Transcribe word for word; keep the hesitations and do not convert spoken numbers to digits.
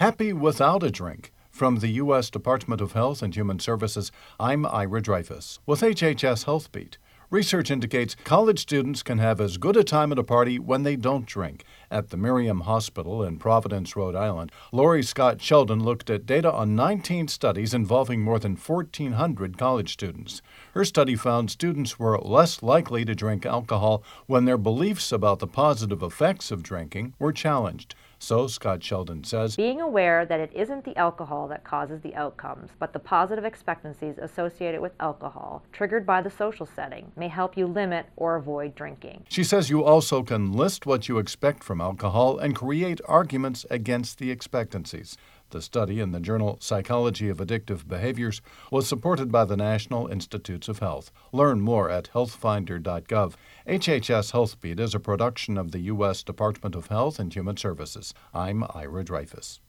Happy without a drink. From the U S Department of Health and Human Services, I'm Ira Dreyfus with H H S Health Beat. Research indicates college students can have as good a time at a party when they don't drink. At the Miriam Hospital in Providence, Rhode Island, Lori Scott Sheldon looked at data on nineteen studies involving more than fourteen hundred college students. Her study found students were less likely to drink alcohol when their beliefs about the positive effects of drinking were challenged. So, Scott Sheldon says, being aware that it isn't the alcohol that causes the outcomes, but the positive expectancies associated with alcohol, triggered by the social setting, may help you limit or avoid drinking. She says you also can list what you expect from alcohol and create arguments against the expectancies. The study in the journal Psychology of Addictive Behaviors was supported by the National Institutes of Health. Learn more at health finder dot gov. H H S Health Beat is a production of the U S Department of Health and Human Services. I'm Ira Dreyfus.